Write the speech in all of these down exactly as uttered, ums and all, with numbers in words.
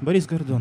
Борис Гордон.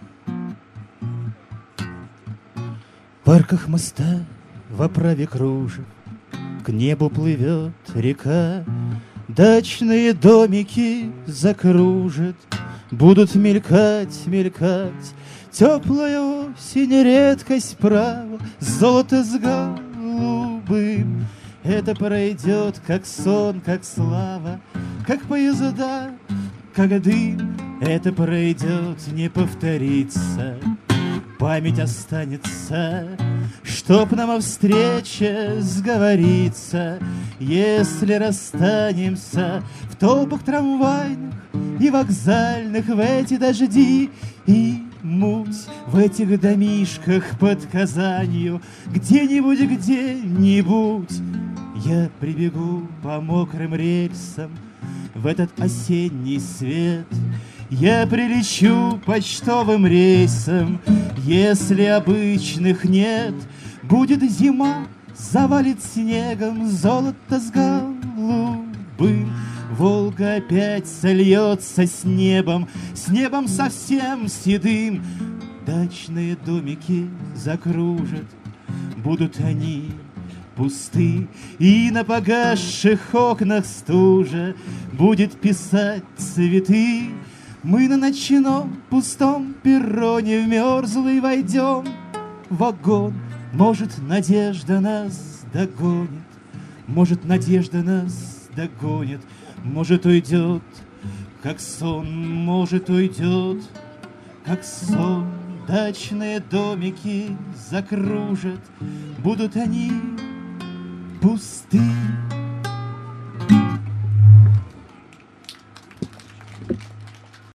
В парках моста в оправе кружев к небу плывет река. Дачные домики закружат, будут мелькать, мелькать. Теплая осень, редкость права, золото с голубым. Это пройдет, как сон, как слава, как поезда, как дым. Это пройдет, не повторится, память останется, чтоб нам о встрече сговориться. Если расстанемся в толпах трамвайных и вокзальных, в эти дожди и муть, в этих домишках под Казанью, где-нибудь, где-нибудь я прибегу по мокрым рельсам в этот осенний свет. Я прилечу почтовым рейсом, если обычных нет. Будет зима, завалит снегом золото с голубым. Волга опять сольется с небом, с небом совсем седым. Дачные домики закружат, будут они пусты, и на погасших окнах стужа будет писать цветы. Мы на ночном пустом перроне в мерзлый войдем в вагон. Может, надежда нас догонит, может, надежда нас догонит. Может, уйдет, как сон, может, уйдет, как сон. Дачные домики закружат, будут они пусты.